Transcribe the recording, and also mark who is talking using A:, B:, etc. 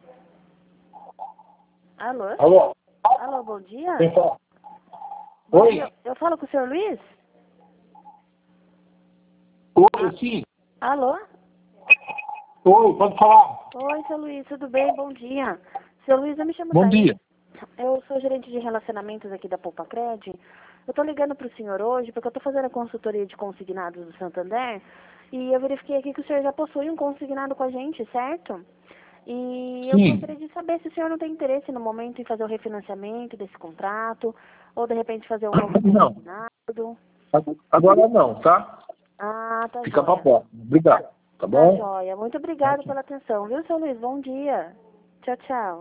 A: Alô?
B: Alô?
A: Alô, bom dia?
B: Quem fala?
A: Bom
B: Oi?
A: dia. Eu falo com o senhor Luiz?
B: Oi, sim.
A: Alô?
B: Oi, pode falar.
A: Oi, seu Luiz, tudo bem? Bom dia. Seu Luiz, eu me chamo
B: Bom
A: Thaís.
B: dia.
A: Eu sou gerente de relacionamentos aqui da Poupa Cred. Eu tô ligando pro senhor hoje porque eu tô fazendo a consultoria de consignados do Santander e eu verifiquei aqui que o senhor já possui um consignado com a gente, certo? E eu
B: Sim.
A: gostaria de saber se o senhor não tem interesse no momento em fazer o refinanciamento desse contrato ou de repente fazer um novo
B: Não.
A: consignado.
B: Agora não, tá?
A: Ah, tá
B: Fica pra
A: joia.
B: próxima. Obrigado. Tá
A: Tá
B: bom?
A: joia. Muito obrigado pela atenção, viu, seu Luiz? Bom dia. Tchau, tchau.